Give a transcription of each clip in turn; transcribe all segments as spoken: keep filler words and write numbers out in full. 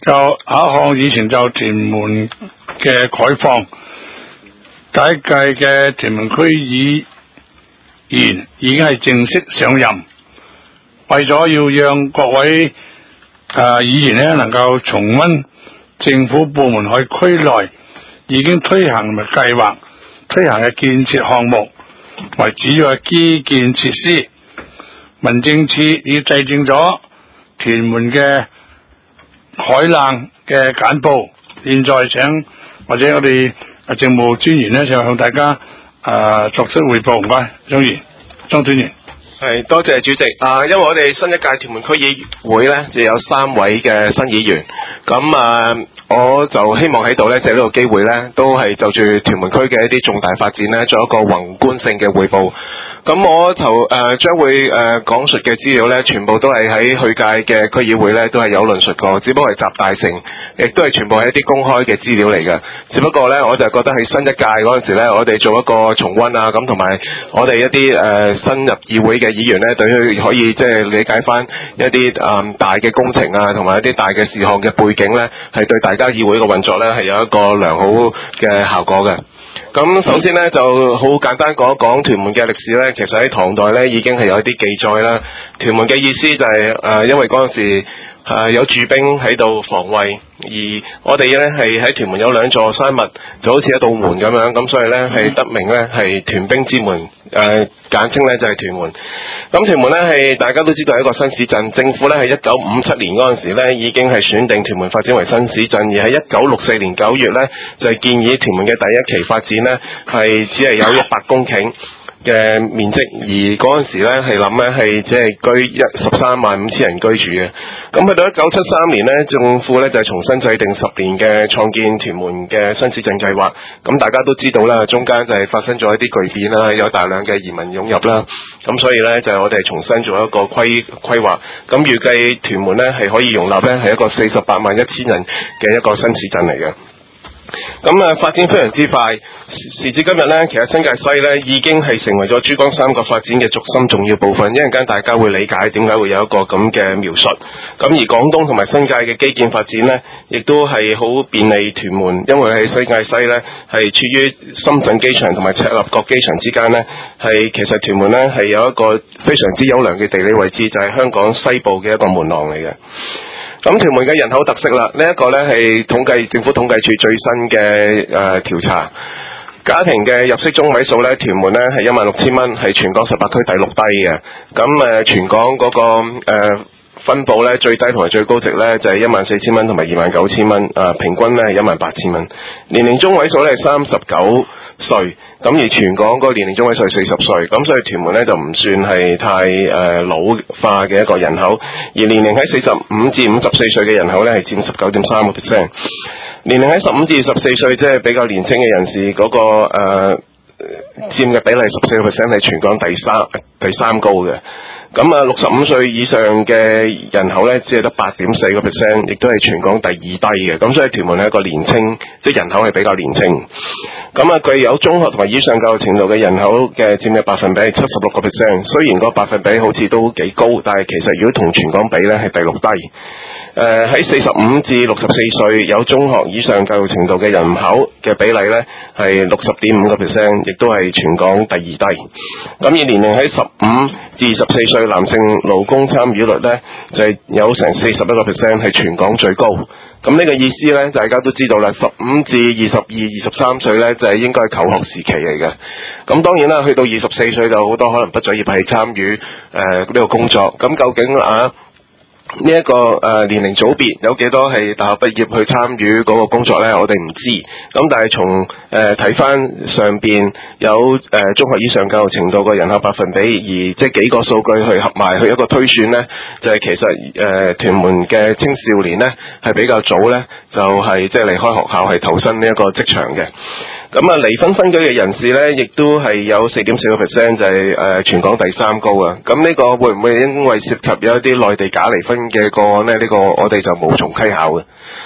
就下一項以前就屯門嘅概況，第一屆嘅屯門區議員已經係正式上任，為咗要讓各位誒、呃、議員咧能夠重溫政府部門喺區內已經推行嘅計劃、推行嘅建設項目為主要嘅基建設施，民政處已制定咗屯門嘅海冷嘅簡報，現在請或者我哋政務專員咧就向大家誒、呃、作出匯報。唔該，張員，張專員。 係，多謝主席。啊，因為我哋新一屆屯門區議會咧，就有三位嘅新議員，咁啊，我就希望喺度咧，借呢個機會咧，都係就住屯門區嘅一啲重大發展咧，做一個宏觀性嘅匯報。咁我就誒將、呃、會誒、呃、講述嘅資料咧，全部都係喺去屆嘅區議會咧，都係有論述過，只不過係集大成，亦都係全部係一啲公開嘅資料嚟嘅。只不過咧，我就覺得喺新一屆嗰陣時咧，我哋做一個重溫啊，咁同埋我哋一啲誒、呃、新入議會嘅議員咧，對佢可以即係理解翻一啲誒、呃、大嘅工程啊，同埋一啲大嘅事項嘅背景咧，係對大家議會嘅運作咧係有一個良好嘅效果嘅。咁首先咧就好簡單講一講屯門嘅歷史咧，其實喺唐代咧已經係有一啲記載啦。屯門嘅意思就係、是、誒、呃，因為嗰陣時誒、呃、有駐兵喺度防衛，而我哋咧係喺屯門有兩座山脈，就好似一道門咁樣，咁所以咧係得名咧係屯兵之門，誒、呃、簡稱咧就係、是、屯門。咁屯門咧係大家都知道係一個新市鎮，政府咧喺一九五七年嗰陣時咧已經係選定屯門發展為新市鎮，而喺一九六四年九月咧就係、是、建議屯門嘅第一期發展咧係只係有一百公頃嘅面積，而嗰陣時咧係諗咧係只係居一十三萬五千人居住嘅。咁去到一九七三年咧，政府咧就係、是、重新制定十年嘅創建屯門嘅新市鎮計劃。咁大家都知道啦，中間就係發生咗一啲巨變啦，有大量嘅移民湧入啦。咁所以咧就係、是、我哋重新做一個規規劃。咁預計屯門咧係可以容納咧係一個四十八萬一千人嘅一個新市鎮嚟嘅。咁啊發展非常之快，時至今日咧，其實新界西咧已經係成為咗珠江三角發展嘅軸心重要部分。一陣間大家會理解點解會有一個咁嘅描述。咁而廣東同埋新界嘅基建發展咧，亦都係好便利屯門，因為喺新界西咧係處於深圳機場同埋赤鱲角機場之間咧，係其實屯門咧係有一個非常之優良嘅地理位置，就係、是、香港西部嘅一個門廊嚟嘅。咁屯門嘅人口特色啦，呢、這、一個呢係統計政府統計處最新嘅誒調查，家庭嘅入息中位數呢，屯門呢係一萬六千蚊，係全港十八區第六低嘅。咁誒、呃、全港嗰、那個誒、呃、分佈呢，最低同埋最高值呢，就係一萬四千蚊同埋二萬九千蚊，誒平均呢係一萬八千蚊。年齡中位數呢係三十九歲，咁而全港嗰個年齡中位數係四十歲，咁所以屯門咧就唔算係太誒、呃、老化嘅一個人口，而年齡喺四十五至五十四歲嘅人口咧係佔十九點三個 percent， 年齡喺十五至十四歲即係比較年輕嘅人士嗰、那個誒、呃、佔嘅比例十四個 percent 係全港第三第三高嘅。咁啊，六十五歲以上嘅人口咧，只係得八點四個 percent， 亦都係全港第二低嘅。咁所以屯門係一個年青，即係人口係比較年青。咁啊，具有中學同埋以上教育程度嘅人口嘅佔嘅百分比係七十六個 percent。雖然個百分比好似都幾高，但係其實如果同全港比咧，係第六低。誒喺四十五至六十四歲有中學以上教育程度嘅人口嘅比例咧係六十點五個 percent， 亦都係全港第二低。咁而年齡喺十五至十四歲男性勞工參與率咧就係、是、有成四十一個 percent， 係全港最高。咁呢個意思咧，大家都知道啦，十五至二十二、二十三歲咧就係、是、應該係求學時期嚟嘅。咁當然啦，去到二十四歲就好多可能畢咗業係參與誒呢個工作。咁究竟啊？呢、這、一個誒、呃、年齡組別有幾多係大學畢業去參與嗰個工作呢？我哋唔知。咁但係從誒睇翻上邊有誒、呃、中學以上教育程度嘅人口百分比，而即係幾個數據去合埋去一個推算呢，就係、是、其實誒、呃、屯門嘅青少年呢係比較早呢，就係即係離開學校係投身呢一個職場嘅。咁啊，離婚分居嘅人士咧，亦都係有四點四個 percent，就係、是、誒、呃、全港第三高啊！咁呢個會唔會因為涉及有一啲內地假離婚嘅個案咧？呢、這個我哋就無從稽考嘅。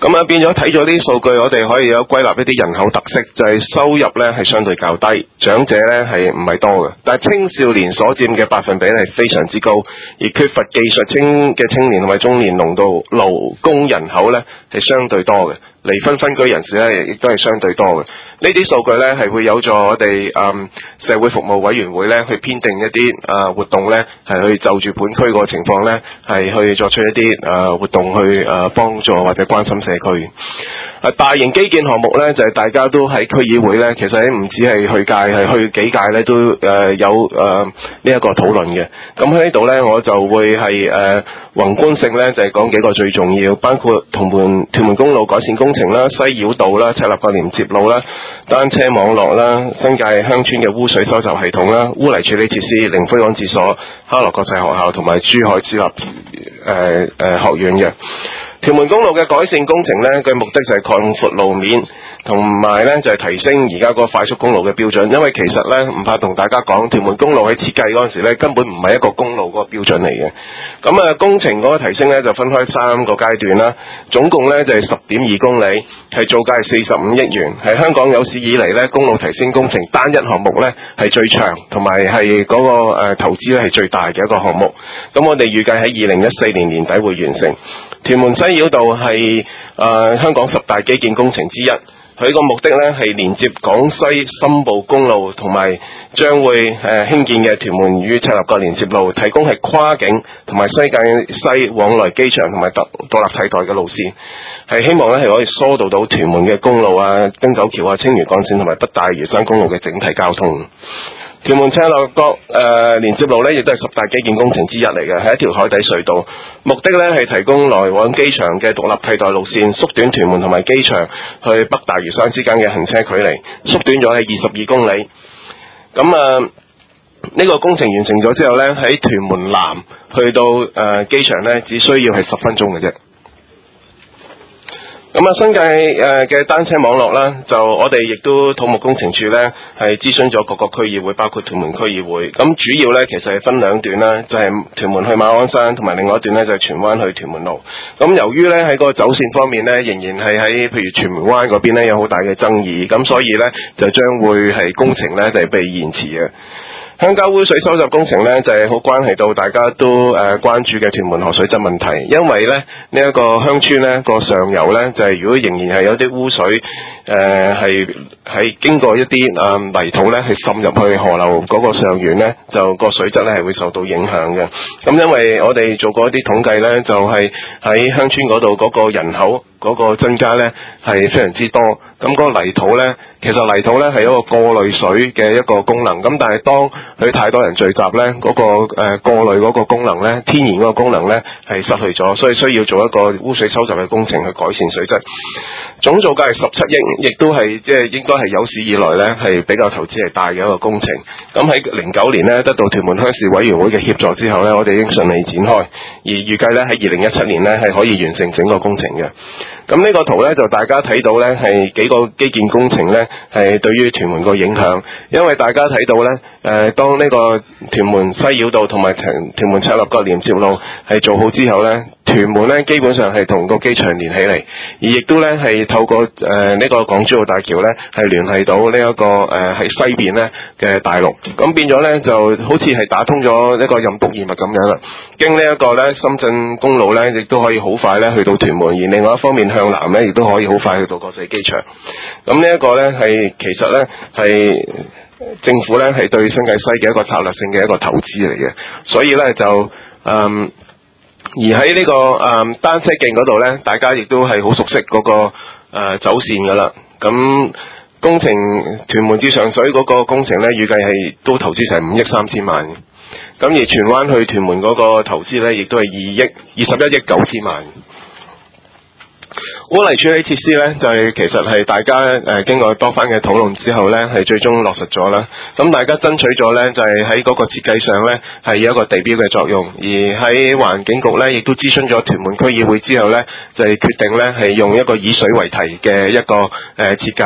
咁啊變咗睇咗啲數據，我哋可以有歸納一啲人口特色，就係、是、收入咧係相對較低，長者咧係唔係多嘅，但係青少年所佔嘅百分比咧係非常之高，而缺乏技術青嘅青年同埋中年勞動勞工人口咧係相對多嘅。離婚分居人士咧，亦都係相對多嘅。呢啲數據咧係會有助我哋誒、嗯、社會服務委員會咧去編定一啲誒、呃、活動咧，係去就住本區個情況咧，係去作出一啲誒、呃、活動去誒、呃、幫助或者關心社區。啊，大型基建項目咧就係、是、大家都喺區議會咧，其實喺唔止係去屆，係去幾屆咧都誒、呃、有誒呢一個討論嘅。咁喺呢度咧，我就會係誒、呃、宏觀性咧，就係、是、講幾個最重要，包括屯門屯門公路改善工程啦、西繞道啦、赤鱲角連接路啦、單車網絡啦、新界鄉村嘅污水收集系統啦、污泥處理設施、靈灰安置所、哈羅國際學校同埋珠海市立誒誒學院嘅。屯門公路嘅改善工程呢，佢目的就係擴闊路面，同埋呢就係、是、提升而家個快速公路嘅標準。因為其實呢，唔怕同大家講，屯門公路喺設計嗰陣時呢，根本唔係一個公路嗰個標準嚟嘅。咁啊，工程嗰個提升呢，就分開三個階段啦，總共呢就係十點二公里，係造價係四十五億元，係香港有史以嚟呢公路提升工程單一項目呢係最長，同埋係嗰個誒、呃、投資呢係最大嘅一個項目。咁我哋預計喺二零一四年年底會完成。屯門西繞道係誒、呃、香港十大基建工程之一，佢個目的呢係連接廣西深部公路同埋將會誒、呃、興建嘅屯門與赤鱲角連接路，提供係跨境同埋西界西往來機場同埋獨獨立替代嘅路線，係希望呢係可以疏導到屯門嘅公路啊、汀九橋啊、青嶼幹線同埋北大嶼山公路嘅整體交通。屯門赤鱲角誒連接路咧，亦都係十大基建工程之一嚟嘅，係一條海底隧道，目的咧係提供來往機場嘅獨立替代路線，縮短屯門同埋機場去北大嶼山之間嘅行車距離，縮短咗係二十二公里。咁啊，呢、這個工程完成咗之後咧，喺屯門南去到誒、呃、機場咧，只需要係十分鐘嘅啫。咁啊，新界誒嘅單車網絡啦，就我哋亦都土木工程處咧係諮詢咗各個區議會，包括屯門區議會。咁主要咧其實係分兩段啦，就係、是、屯門去馬鞍山，同埋另外一段咧就係、是、荃灣去屯門路。咁由於咧喺個走線方面咧，仍然係喺譬如荃門灣嗰邊咧有好大嘅爭議，咁所以咧就將會係工程咧就係被延遲嘅。鄉郊污水收集工程呢，就係、是、好關係到大家都誒、呃、關注嘅屯門河水質問題，因為咧呢一、這個鄉村呢個上游呢，就係、是、如果仍然係有啲污水誒係係經過一啲誒、呃、泥土呢，係滲入去河流嗰個上游呢，就個水質呢係會受到影響嘅。咁因為我哋做過一啲統計呢，就係喺鄉村嗰度嗰個人口嗰個增加呢係非常之多，咁嗰個泥土呢，其實泥土呢係一個過濾水嘅一個功能，咁但係當佢太多人聚集呢，嗰、那個誒、呃、過濾嗰個功能呢，天然嗰個功能呢係失去咗，所以需要做一個污水收集嘅工程去改善水質。總造價係十七億，亦都係即係應該係有史以來呢係比較投資係大嘅一個工程。咁喺零九年呢，得到屯門鄉事委員會嘅協助之後呢，我哋已經順利展開，而預計呢喺二零一七年呢係可以完成整個工程嘅。咁呢個圖咧就大家睇到咧係幾個基建工程咧係對於屯門個影響，因為大家睇到咧誒、呃、當呢個屯門西繞道同埋屯屯門赤鱲角連接路係做好之後咧，屯門咧基本上係同個機場連起嚟，而亦都咧係透過誒呢、呃這個港珠澳大橋咧係聯繫到呢、這、一個誒喺、呃、西邊咧嘅大陸，咁變咗咧就好似係打通咗一個任督二脈咁樣啦。經呢一個咧深圳公路咧亦都可以好快咧去到屯門，而另外一方面向南咧亦都可以好快去到國際機場。咁呢一個咧係其實咧係政府咧係對新界西嘅一個策略性嘅一個投資嚟嘅，所以咧就嗯而喺呢、這個誒單車徑嗰度咧，大家亦都係好熟悉嗰、那個誒、呃、走線噶啦。咁工程屯門至上水嗰個工程咧，預計係都投資成五億三千萬。咁而荃灣去屯門嗰個投資咧，亦都係二億二十一億九千萬。污泥處理設施咧，就係、是、其實係大家誒、呃、經過多番嘅討論之後咧，係最終落實咗啦。咁大家爭取咗咧，就係喺嗰個設計上咧，係有一個地標嘅作用。而喺環境局咧，亦都諮詢咗屯門區議會之後咧，就係、是、決定咧係用一個以水為題嘅一個誒、呃、設計。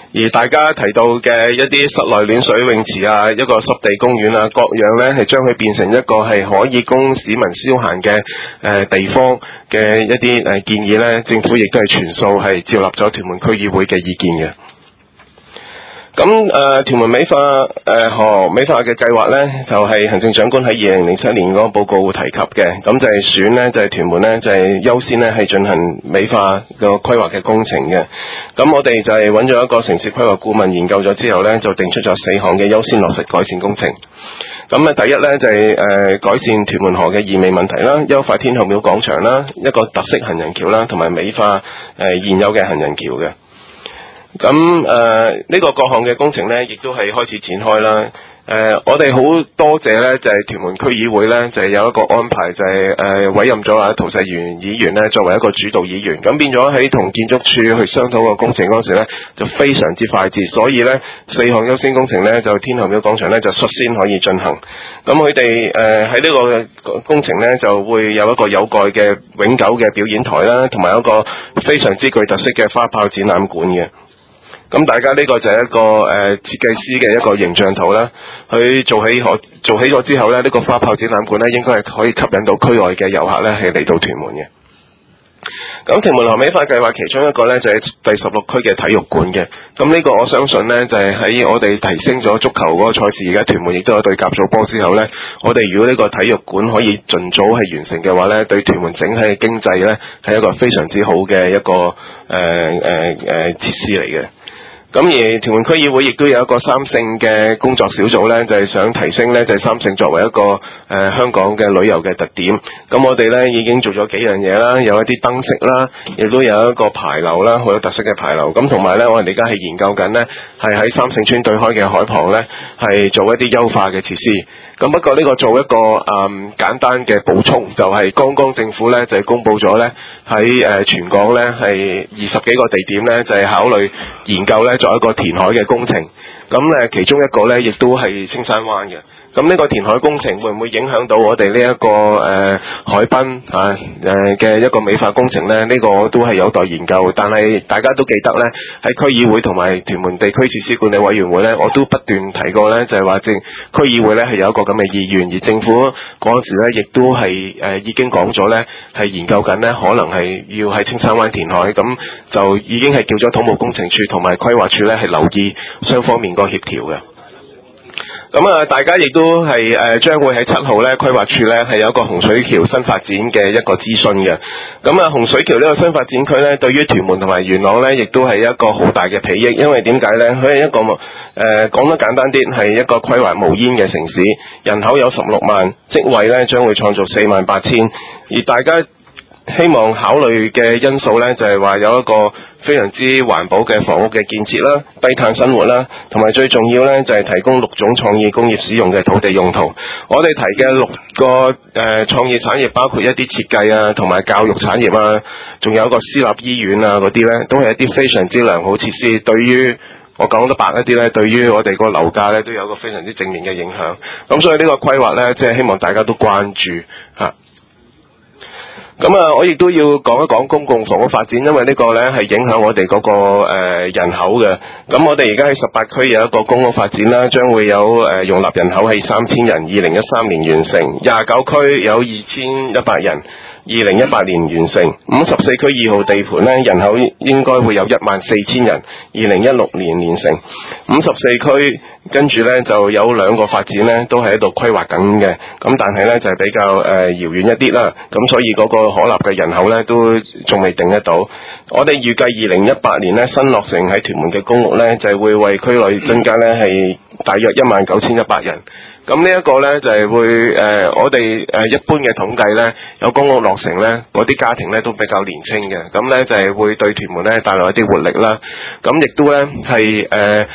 而大家提到嘅一啲室內暖水泳池啊，一個濕地公園啊，各樣呢係將佢變成一個係可以供市民消閒嘅誒地方嘅一啲誒建議呢，政府亦都係全數係接納咗屯門區議會嘅意見嘅。咁誒、呃、屯門美化誒、呃、河美化嘅計劃呢，就係、是、行政長官喺二零零七年嗰個報告提及嘅，咁就係選呢，就係、是、屯門呢，就係、是、優先呢係進行美化個規劃嘅工程嘅。咁我哋就係揾咗一個城市規劃顧問研究咗之後呢，就定出咗四項嘅優先落實改善工程。咁啊，第一呢，就係、是、誒、呃、改善屯門河嘅異味問題啦，優化天后廟廣場啦，一個特色行人橋啦，同埋美化誒、呃、現有嘅行人橋嘅。咁誒呢個各項嘅工程呢，亦都係開始展開啦。誒、呃，我哋好多謝呢，就係、是、屯門區議會呢，就係、是、有一個安排，就係、是、誒、呃、委任咗啊陶世元議員呢作為一個主導議員。咁變咗喺同建築署去商討個工程嗰時呢，就非常之快捷。所以呢，四項優先工程呢，就天后廟廣場呢，就率先可以進行。咁佢哋誒喺呢個工程呢，就會有一個有蓋嘅永久嘅表演台啦，同埋一個非常之具特色嘅花炮展覽館嘅。咁大家呢個就係一個誒、呃、設計師嘅一個形象圖啦，佢做起可做起咗之後咧，呢、這個花炮展覽館咧應該係可以吸引到區外嘅遊客咧係嚟到屯門嘅。咁屯門河美化計劃其中一個咧就係、是、第十六區嘅體育館嘅，咁呢個我相信咧就係、是、喺我哋提升咗足球嗰個賽事，而家屯門亦都有對甲組波之後咧，我哋如果呢個體育館可以盡早係完成嘅話咧，對屯門整體嘅經濟咧係一個非常之好嘅一個誒誒誒設施嚟嘅。咁而屯門區議會亦都有一個三聖嘅工作小組呢，就係、是、想提升呢，就係、是、三聖作為一個誒、呃、香港嘅旅遊嘅特點。咁我哋呢已經做咗幾樣嘢啦，有一啲燈飾啦，亦都有一個牌樓啦，好有特色嘅牌樓。咁同埋呢，我哋而家係研究緊呢，係喺三聖村對開嘅海旁呢，係做一啲優化嘅設施。咁不過呢個做一個誒、嗯、簡單嘅補充，就係、是、剛剛政府呢，就係、是、公布咗呢，喺誒、呃、全港呢，係二十幾個地點呢，就係、是、考慮研究呢，作一個填海嘅工程。咁誒其中一個呢，亦都係青山灣嘅。咁呢個填海工程會唔會影響到我哋呢一個誒、呃、海濱啊誒嘅、呃、一個美化工程呢？呢、這個都係有待研究。但係大家都記得呢，喺區議會同埋屯門地區設施管理委員會呢，我都不斷提過呢，就係、是、話政區議會呢係有一個咁嘅意願，而政府嗰陣時呢亦都係誒、呃、已經講咗呢，係研究緊呢，可能係要喺青山灣填海，咁就已經係叫咗土木工程處同埋規劃處呢係留意雙方面個協調嘅。咁啊，大家亦都係誒將會喺七號咧，規劃處咧係有一個洪水橋新發展嘅一個諮詢嘅。咁啊，洪水橋呢個新發展區咧，對於屯門同埋元朗咧，亦都係一個好大嘅裨益。因為點解咧？佢係一個誒、呃、講得簡單啲，係一個規劃無煙嘅城市，人口有十六萬，職位咧將會創造四萬八千，而大家希望考慮嘅因素咧，就係、是、話有一個非常之環保嘅房屋嘅建設啦，低碳生活啦，同埋最重要咧就係、是、提供六種創意工業使用嘅土地用途。我哋提嘅六個誒、呃、創意產業包括一啲設計啊，同埋教育產業啊，仲有一個私立醫院啊嗰啲咧，都係一啲非常之良好設施。對於我講得白一啲咧，對於我哋個樓價咧都有一個非常之正面嘅影響。咁所以呢個規劃咧，即係希望大家都關注嚇。咁啊，我亦都要講一講公共房屋發展，因為呢個呢係影響我哋嗰、那個誒、呃、人口嘅。咁我哋而家喺十八區有一個公屋發展啦，將會有誒、呃、容納人口係三千人，二零一三年完成；廿九區有二千一百人，二零一八年完成。五十四區二號地盤呢，人口應該會有一萬四千人，二零一六年完成。五十四區跟住呢就有兩個發展呢都係喺度規劃緊嘅，咁但係呢就係、是、比較誒、呃、遙遠一啲啦，咁所以嗰個可納嘅人口呢都仲未定得到。我哋預計二零一八年呢，新落成喺屯門嘅公屋呢，就係、是、會為區內增加呢係大約一萬九千一百人。咁呢一個呢，就係、是、會誒、呃、我哋誒、呃、一般嘅統計呢，有公屋落成呢，嗰啲家庭呢都比較年輕嘅，咁呢就係、是、會對屯門呢帶來一啲活力啦。咁亦都呢係誒。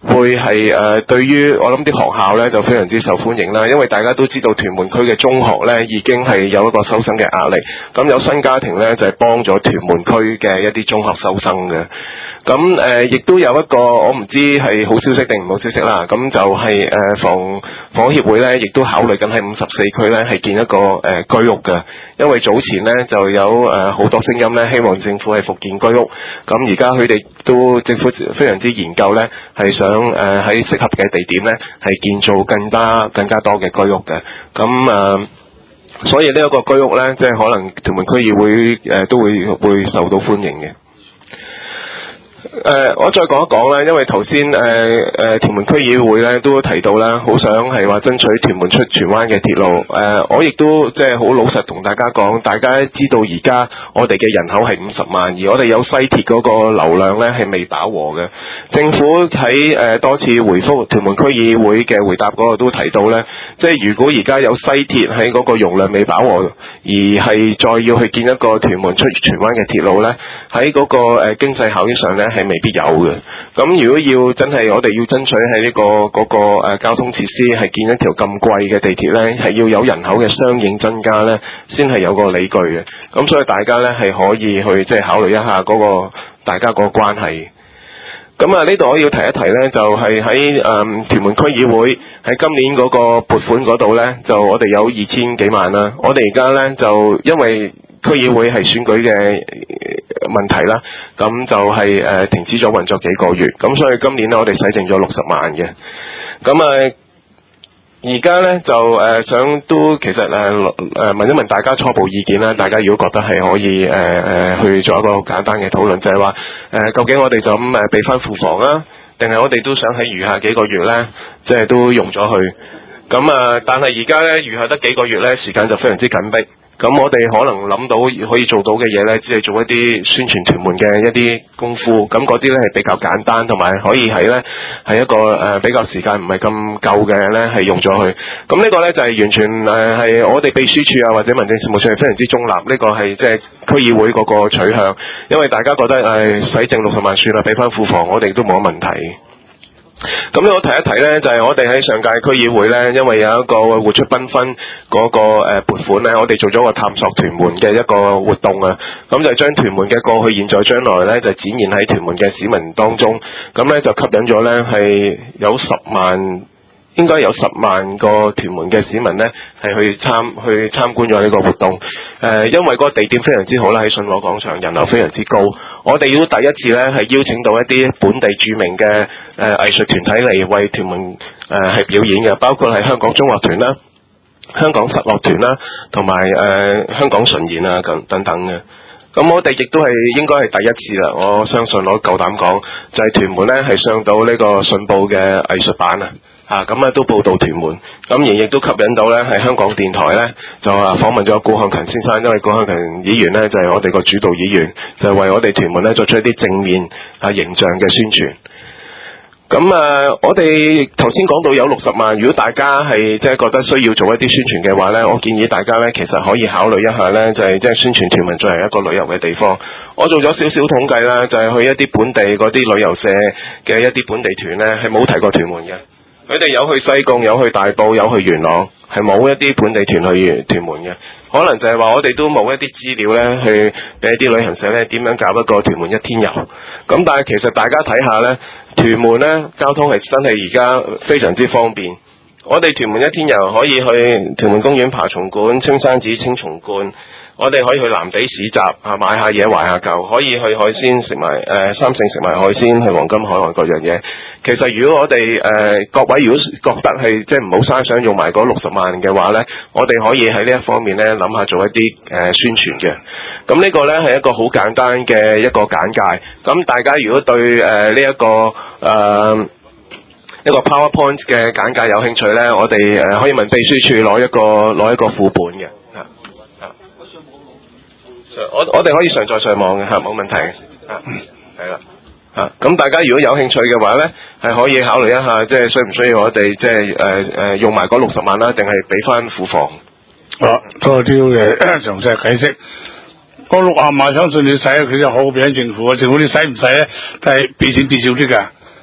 會係誒、呃、對於我諗啲學校咧就非常之受歡迎啦，因為大家都知道屯門區嘅中學咧已經係有一個收生嘅壓力，咁有新家庭咧就係、是、幫咗屯門區嘅一啲中學收生嘅，咁誒亦都有一個我唔知係好消息定唔好消息啦，咁就係、是、誒、呃、房房協會咧亦都考慮緊喺五十四區咧係建一個誒、呃、居屋嘅，因為早前咧就有誒好、呃、多聲音咧希望政府係復建居屋，咁而家佢哋都政府非常之研究咧係想誒喺適合嘅地點咧係建造更加更加多嘅居屋嘅，咁誒、呃、所以呢一個居屋咧即係可能屯門區議會誒、呃、都會會受到歡迎嘅。誒、呃，我再講一講咧，因為頭先誒誒屯門區議會咧都提到啦，好想係話爭取屯門出荃灣嘅鐵路。誒、呃，我亦都即係好老實同大家講，大家知道而家我哋嘅人口係五十萬，而我哋有西鐵嗰個流量咧係未飽和嘅。政府喺誒、呃、多次回覆屯門區議會嘅回答嗰個都提到咧，即係如果而家有西鐵喺嗰個容量未飽和，而係再要去建一個屯門出荃灣嘅鐵路咧，喺嗰、那個誒、呃、經濟效益上咧係未必有嘅。咁如果要真係我哋要爭取喺呢、這個嗰、那個誒、呃、交通設施係建一條咁貴嘅地鐵咧，係要有人口嘅相應增加咧，先係有個理據嘅。咁所以大家咧係可以去即係考慮一下嗰、那個大家個關係。咁啊，呢度我要提一提咧，就係喺誒屯門區議會喺今年嗰個撥款嗰度咧，就我哋有二千幾萬啦。我哋而家咧就因為區議會係選舉嘅問題啦，咁就係誒停止咗運作幾個月，咁所以今年咧我哋使剩咗六十萬嘅。咁啊，而家咧就誒、呃、想都其實誒誒、呃、問一問大家初步意見啦，大家如果覺得係可以誒誒、呃、去做一個簡單嘅討論，就係話誒究竟我哋就咁誒俾翻庫房啊，定係我哋都想喺餘下幾個月咧，即係都用咗去。咁啊，但係而家咧餘下得幾個月咧，時間就非常之緊迫。咁我哋可能諗到可以做到嘅嘢呢，只係做一啲宣傳屯門嘅一啲功夫。咁嗰啲呢係比較簡單，同埋可以係呢係一個誒、呃、比較時間唔係咁夠嘅呢係用咗去。咁呢個呢就係、是、完全誒係、呃、我哋秘書處啊或者民政事務處係非常之中立。呢、這個係即係區議會嗰個取向，因為大家覺得誒使剩六十萬算啦，俾翻庫房，我哋都冇乜問題。咁我提一提呢，就係、是、我哋喺上屆區議會呢，因為有一個活出繽紛嗰個誒撥款呢，我哋做咗個探索屯門嘅一個活動啊。咁就將屯門嘅過去、現在、將來呢，就展現喺屯門嘅市民當中。咁呢，就吸引咗呢係有十萬。應該有十萬個屯門嘅市民呢，係去參去參觀咗呢個活動。誒、呃，因為嗰個地點非常之好啦，喺信和廣場，人流非常之高。我哋都第一次呢，係邀請到一啲本地著名嘅誒、呃、藝術團體嚟為屯門誒係、呃、表演嘅，包括係香港中樂團啦、香港佛樂團啦，同埋誒香港巡演啊咁等等嘅。咁我哋亦都係應該係第一次啦，我相信我夠膽講，就係、是、屯門呢，係上到呢個信報嘅藝術版啊。啊，咁啊都報道屯門，咁而亦都吸引到咧，係香港電台咧就啊訪問咗顧漢勤先生，因為顧漢勤議員咧就係、是、我哋個主導議員，就係、是、為我哋屯門咧作出一啲正面啊形象嘅宣傳。咁啊，我哋頭先講到有六十萬，如果大家係即係覺得需要做一啲宣傳嘅話咧，我建議大家咧其實可以考慮一下咧，就係即係宣傳屯門作為一個旅遊嘅地方。我做咗少少統計啦，就係、是、去一啲本地嗰啲旅遊社嘅一啲本地團咧，係冇提過屯門嘅。佢哋有去西貢，有去大埔，有去元朗，係冇一啲本地團去屯門嘅。可能就係話我哋都冇一啲資料咧，去俾一啲旅行社咧點樣搞一個屯門一天遊。咁但係其實大家睇下咧，屯門咧交通係真係而家非常之方便。我哋屯門一天遊可以去屯門公園爬蟲館、青山寺青松觀。我哋可以去藍地市集啊，買下嘢懷下舊，可以去海鮮食埋誒、呃、三聖食埋海鮮，去黃金海岸各樣嘢。其實如果我哋誒、呃、各位如果覺得係即係唔好嘥想用埋嗰六十萬嘅話咧，我哋可以喺呢一方面咧諗下做一啲誒、呃、宣傳嘅。咁呢個咧係一個好簡單嘅一個簡介。咁大家如果對誒呢一個誒、呃、一個 PowerPoint 嘅簡介有興趣咧，我哋誒、呃、可以問秘書處攞一個攞一個副本嘅。我我哋可以上載上網嘅嚇，冇問題嘅嚇，係啦嚇。咁大家如果有興趣嘅話咧，係可以考慮一下，即係需唔需要我哋即係誒誒用埋嗰六十萬啦，定係俾翻庫房？ 好，多啲嘅詳細解釋。嗰六十萬相信你使，佢就好俾政府啊！政府你使唔使咧，都係俾錢俾少啲㗎。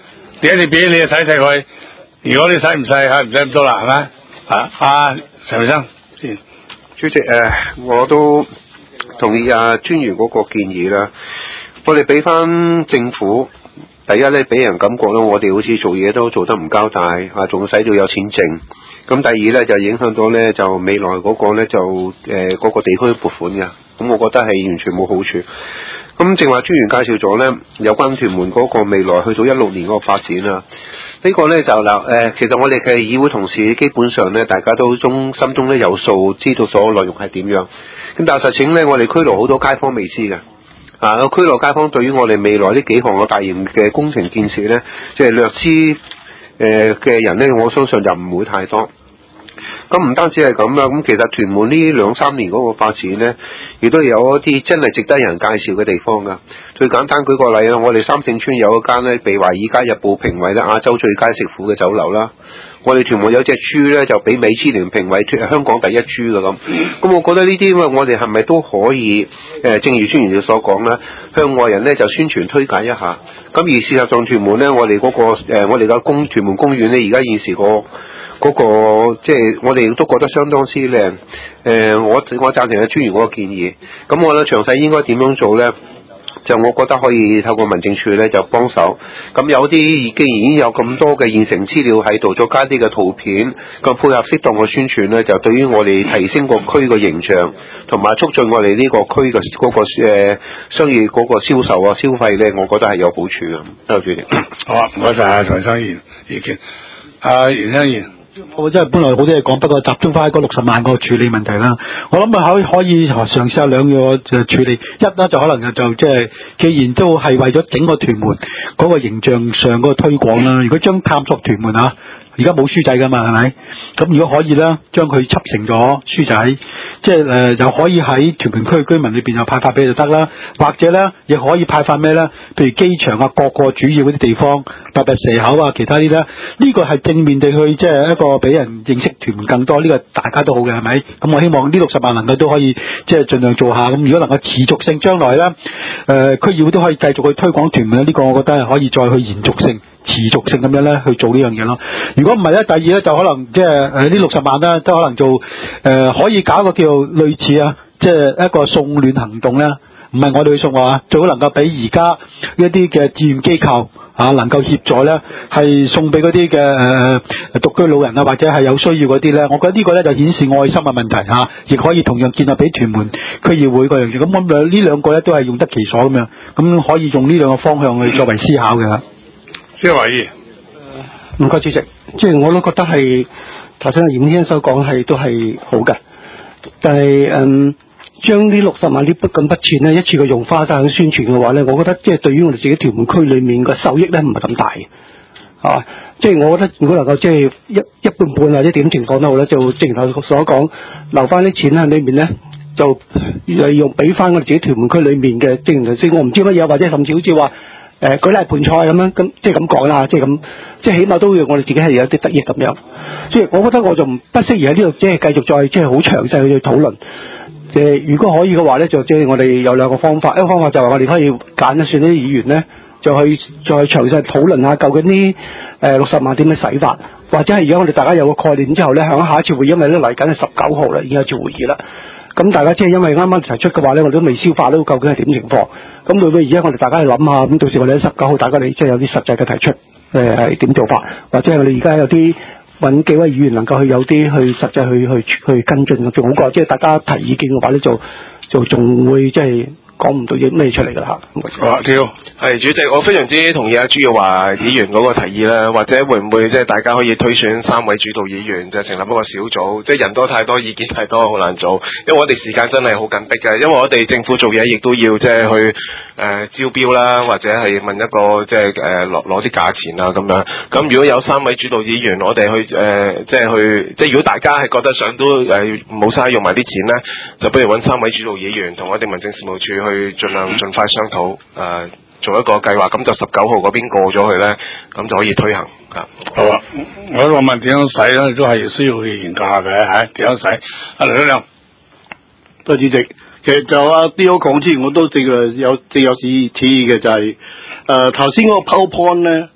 你一你俾你睇睇佢，如果你使唔使吓，唔使咁多啦，係咪？啊，阿陳偉生先， 主席誒、呃，我都同意阿專員嗰個建議啦。我哋俾翻政府，第一咧俾人感覺咯，我哋好似做嘢都做得唔交代，啊，仲使到有錢剩。咁第二咧就影響到咧就未來嗰個咧就誒嗰、呃那個地區撥款嘅。咁我覺得係完全冇好處。咁正話專員介紹咗咧，有關屯門嗰個未來去到一六年嗰個發展啊，呢、這個咧就嗱誒、呃，其實我哋嘅議會同事基本上咧，大家都中心中咧有數，知道所有內容係點樣。咁但係實情咧，我哋區內好多街坊未知嘅，啊，個區內街坊對於我哋未來呢幾項嘅大型嘅工程建設咧，即係略知誒嘅人咧，我相信就唔會太多。咁唔單止係咁啦，咁其實屯門呢兩三年嗰個發展呢，亦都有一啲真係值得人介紹嘅地方噶。最簡單舉個例啦，我哋三聖村有一間呢被《華爾街日報》評為咧亞洲最佳食府嘅酒樓啦。我哋屯門有隻豬呢，就俾米芝蓮評為香港第一豬㗎咁。咁我覺得呢啲我哋係咪都可以誒、呃，正如專員所講啦，向外人呢就宣傳推介一下。咁而事實上屯門呢，我哋嗰、那個、呃、我哋嘅公屯門公園呢，而家現時、那個嗰、那個即係我哋都覺得相當之靚，誒、呃，我我贊成阿專員嗰個建議。咁我咧詳細應該點樣做咧？就我覺得可以透過民政處咧就幫手。咁有啲既然已經有咁多嘅現成資料喺度，再加啲嘅圖片，咁配合適當嘅宣傳咧，就對於我哋提升個區嘅形象，同埋促進我哋呢個區嘅嗰個誒商業嗰個銷售啊消費咧，我覺得係有好處嘅。多謝主席。 好啊，唔該晒啊，陳生議員意見。阿袁生議員。 我真係本來好多嘢講，不過集中翻喺嗰六十萬個處理問題啦。我諗啊可以可以嘗試下兩個就處理，一啦就可能就即係，既然都係為咗整個屯門嗰個形象上嗰個推廣啦，如果將探索屯門啊。而家冇書仔噶嘛，係咪？咁如果可以咧，將佢輯成咗書仔，即係誒，就可以喺屯門區嘅居民裏邊又派發俾就得啦。或者咧，亦可以派發咩咧？譬如機場啊，各個主要嗰啲地方，特別蛇口啊，其他啲咧，呢、這個係正面地去即係一個俾人認識屯門更多。呢、這個大家都好嘅，係咪？咁我希望呢六十萬能夠都可以即係盡量做下。咁如果能夠持續性，將來咧，誒、呃、區議會都可以繼續去推廣屯門呢、這個我覺得係可以再去延續性。持續性咁樣咧去做呢樣嘢咯。如果唔係咧，第二咧就可能即係誒呢六十萬咧，都可能做誒、呃、可以搞一個叫類似啊，即係一個送暖行動咧。唔係我哋去送啊，最好能夠俾而家一啲嘅志願機構啊，能夠協助咧，係送俾嗰啲嘅誒獨居老人啊，或者係有需要嗰啲咧。我覺得呢個咧就顯示愛心嘅問題嚇，亦、啊、可以同樣建立俾屯門區議會嗰樣嘢。咁咁兩呢兩個咧都係用得其所咁樣，咁可以用呢兩個方向去作為思考嘅。 謝華義， 唔該主席，即係我都覺得係頭先阿嚴先生所講係都係好嘅，但係嗯將呢六十萬呢筆咁筆錢咧一次過用花晒喺宣傳嘅話咧，我覺得即係對於我哋自己屯門區裏面嘅收益咧唔係咁大嘅，啊，即係我覺得如果能夠即係一一半半或者點情況都好咧，就正如頭所講，留翻啲錢喺裏面咧，就利用俾翻我哋自己屯門區裏面嘅，正如頭先我唔知乜嘢，或者甚至好似話。誒、呃、舉例盤菜咁樣，咁即係咁講啦，即係咁，即係起碼都要我哋自己係有啲得益咁樣。即係我覺得我就唔不適宜喺呢度即係繼續再即係好詳細去討論。即係如果可以嘅話咧，就即係我哋有兩個方法，一個方法就係我哋可以揀一算啲議員咧，就去再詳細討論下究竟呢誒六十萬點樣使法，或者係如果我哋大家有個概念之後咧，響下一次會議，因為咧嚟緊係十九號啦，已經有一次會議啦。咁大家即係因為啱啱提出嘅話咧，我哋都未消化到究竟係點情況。咁會唔會而家我哋大家去諗下，咁到時我哋喺十九號大家你即係有啲實際嘅提出，誒係點做法，或者係我哋而家有啲揾幾位議員能夠去有啲去實際去去去跟進，仲好過即係大家提意見嘅話咧，就就仲會即係。講唔到嘢咩出嚟㗎啦嚇。 好，跳係主席，我非常之同意阿朱耀華議員嗰個提議啦，或者會唔會即係大家可以推選三位主導議員，就成立一個小組，即係人多太多，意見太多，好難做。因為我哋時間真係好緊迫嘅，因為我哋政府做嘢亦都要即係去誒、呃、招標啦，或者係問一個即係誒攞攞啲價錢啊咁樣。咁如果有三位主導議員，我哋去誒、呃、即係去，即係如果大家係覺得想都誒冇嘥用埋啲錢咧，就不如揾三位主導議員同我哋民政事務處去。去盡量盡快商討，誒、呃、做一個計劃，咁就十九號嗰邊過咗去咧，咁就可以推行啊。 好啊，我都問點樣使咧，都係需要去研究下嘅嚇，點樣使？阿梁生亮， 多謝主席。其實就阿 D O 講之前，我都正係有正有此此意嘅，就係誒頭先嗰個 PowerPoint 咧，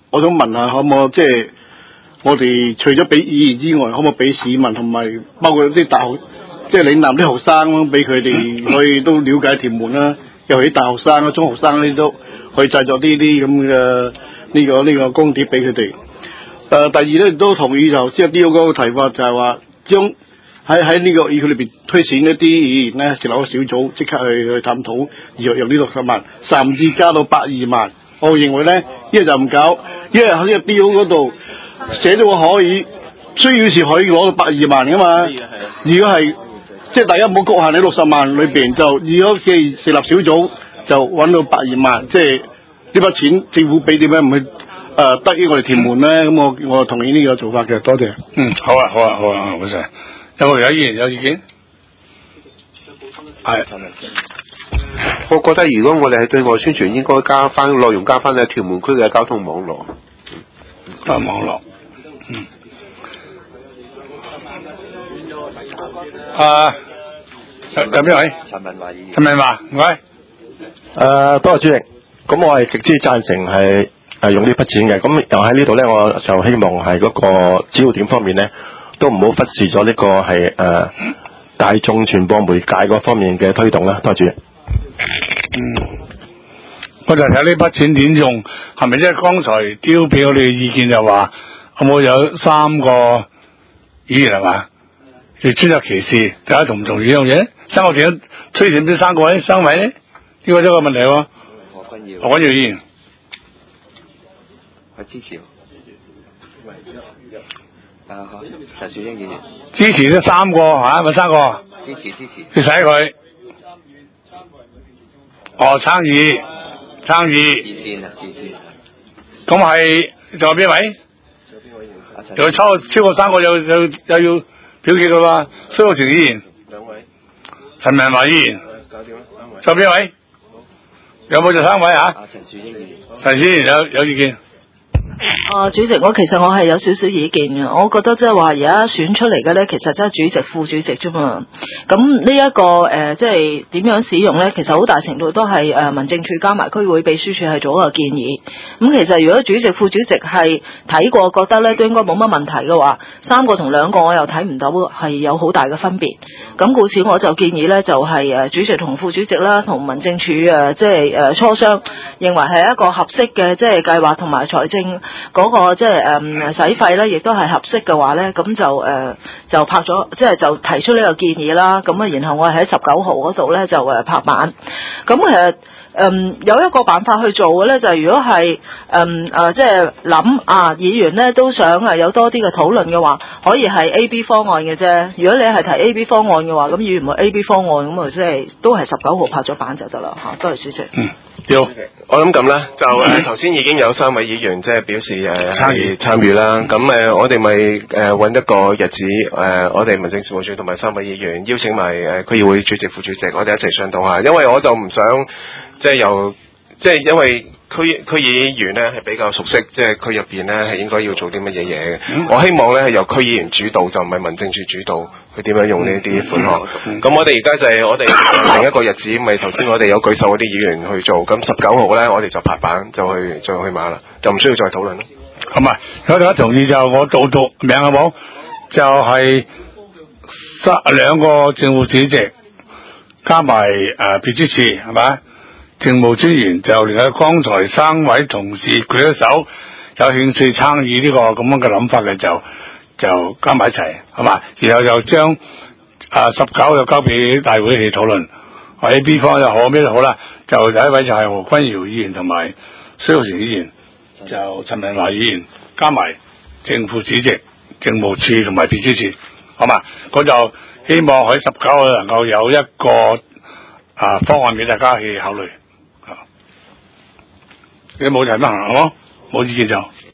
我想問下，可唔可以即係我哋除咗俾議員之外，可唔可以俾市民同埋包括啲大學，即係嶺南啲學生咁，俾佢哋可以都了解屯門啦，尤其啲大學生啊、中學生呢都可以製作呢啲咁嘅呢個呢、呢個光碟俾佢哋。誒、呃，第二咧都同意頭先阿 D 嗰個提法，就係話將喺喺呢個議會裏邊推選一啲議員咧，成立一個小組，即刻去去探討，而用呢六十萬，甚至加到百二萬。我認為咧，一係就唔搞，一係喺呢個 D 嗰度寫到我可以，需要時可以攞到百二萬噶嘛。如果係即係大家唔好局限喺六十萬裏邊，就如果既然成立小組，就揾到百二萬，即係呢筆錢政府俾點解唔去誒得於我哋屯門咧？咁我我同意呢個做法嘅，多謝。 嗯，好啊，好啊，好啊，好晒。有冇其他議員有意見？係。 我覺得如果我哋係對外宣傳，應該加翻內容，加翻喺屯門區嘅交通網絡。 啊，網絡。嗯。啊，有有邊位？陳文華議員。陳文華，唔該。 誒，多謝主席。咁我係極之贊成係誒用呢筆錢嘅。咁又喺呢度咧，我就希望係嗰個主要點方面咧，都唔好忽視咗呢個係誒、呃、大眾傳播媒介嗰方面嘅推動啦。多謝主席。 嗯，我就睇呢筆錢點用，係咪即係剛才丟俾我哋嘅意見就話，有冇有三個議員係嘛？要專責歧視，大家同唔同意呢樣嘢？三個點推薦邊三個位？三位咧？呢個都係個問題喎。何君堯，何君堯議員， 我支持。啊好，陳小英議員。 支持咗三個嚇，咪、啊、三個？ 支持支持。 你使佢。哦，參與，參與。自薦啊，自薦。咁係仲有邊位？仲有邊位？有超超過三個有有又要表決嘅嘛？蘇浩全議員。兩位。陳文華議員。搞掂啦，三位。仲有邊位？有冇就三位啊？啊，陳樹英議員。陳議員有有意見。 啊，主席，我其實我係有少少意見嘅，我覺得即係話而家選出嚟嘅咧，其實真係主席、副主席啫嘛。咁呢一個誒，即係點樣使用咧？其實好大程度都係誒、呃、民政處加埋區會秘書處係做一個建議。咁其實如果主席、副主席係睇過，覺得咧都應該冇乜問題嘅話，三個同兩個我又睇唔到係有好大嘅分別。咁故此我就建議咧，就係、是、誒主席同副主席啦，同民政處誒即係誒磋商，認為係一個合適嘅即係計劃同埋財政。嗰、那個即係誒使費咧，亦都係合適嘅話咧，咁就誒、呃、就拍咗，即係就提出呢個建議啦。咁啊，然後我係喺十九號嗰度咧就誒拍板。咁其實誒有一個辦法去做嘅咧，就係、是、如果係誒誒即係諗啊，議員咧都想啊有多啲嘅討論嘅話，可以係 A B 方案嘅啫。如果你係提 A B 方案嘅話，咁議員唔係 A B 方案咁啊，即係都係十九號拍咗板就得啦嚇。多謝主席。 嗯。有， 我諗咁啦，就誒頭先已經有三位議員即係表示誒參與參與啦。咁誒、呃、我哋咪誒揾一個日子誒、呃，我哋民政事務處同埋三位議員邀請埋誒區議會主席、副主席，我哋一齊商討下。因為我就唔想即係由即係因為區區議員咧係比較熟悉，即係區入邊咧係應該要做啲乜嘢嘢嘅。嗯、我希望咧係由區議員主導，就唔係民政處主導。佢點樣用呢啲款項？咁、嗯嗯、我哋而家就係我哋另一個日子，咪頭先我哋有舉手嗰啲議員去做。咁十九號咧，我哋就拍板就去就去馬啦，就唔需要再討論咯。 咁啊，有大家同意就我讀讀名好冇？就係三兩個政務主席加埋誒秘書處係咪？政務專員就連喺剛才三位同事舉咗手，有興趣參與呢個咁樣嘅諗法嘅就。就加埋一齊，係嘛？然後就將啊十九就交俾大會去討論，或者 B 方又好咩都好啦。就第一位就係何君堯議員同埋蘇浩全議員，就陳文華議員加埋正副主席、政務處同埋秘書處，好嘛？我就希望喺十九號能夠有一個啊方案俾大家去考慮。你冇提乜行好冇？冇意見就。